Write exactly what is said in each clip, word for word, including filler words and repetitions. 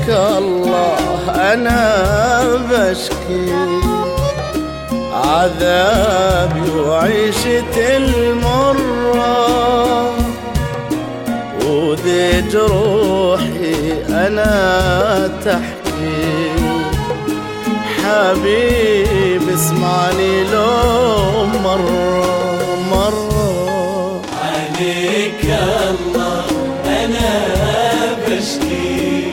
عليك الله أنا بشكي عذابي وعيشتي المرة، ودي جروحي أنا تحكي. حبيبي اسمعني لو مرة مرة، عليك الله أنا بشكي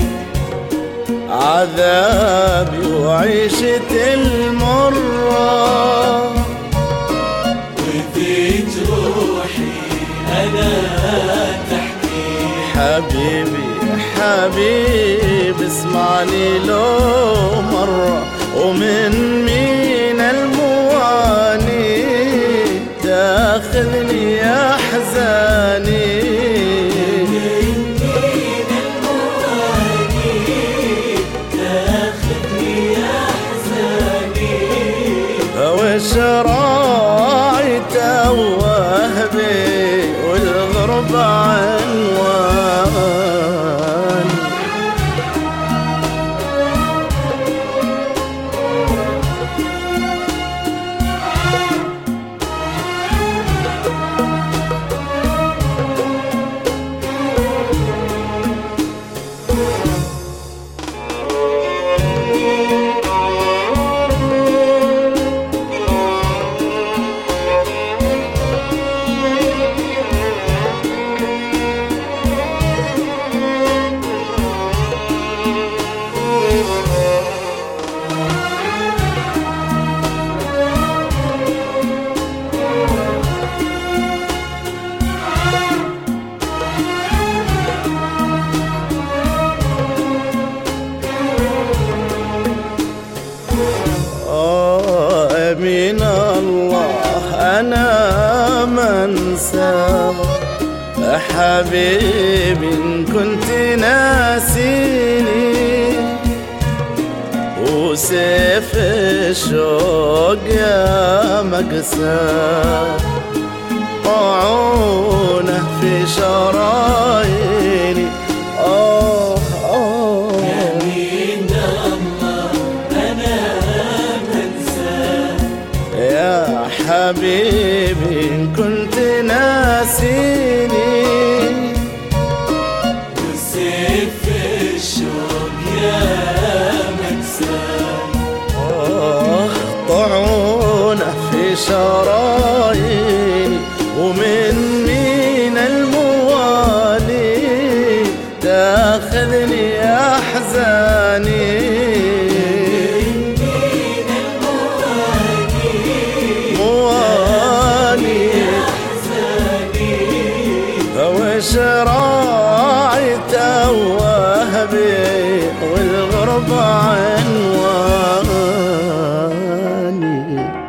عذابي وعيشتي المرة، وفي جروحي أنا تحكي. حبيبي حبيبي اسمعني لو مرة، ومن مين المواني تاخذني يا حزاني. وش راعي توه بي والغرب عنوان. من الله أنا منسى حبيبي إن كنت ناسيني، وسيف الشوق يا مقسى طاعونه في شراييني. آه آه يمين الله أنا منسى يا حبيبي إن كنت ناسيني، وسيف الشوق يا مكسى آه طاعونه في شراييني. ومن مين الموالي تاخذني يا حزاني. وش راعي توه بي والغرب عنواني.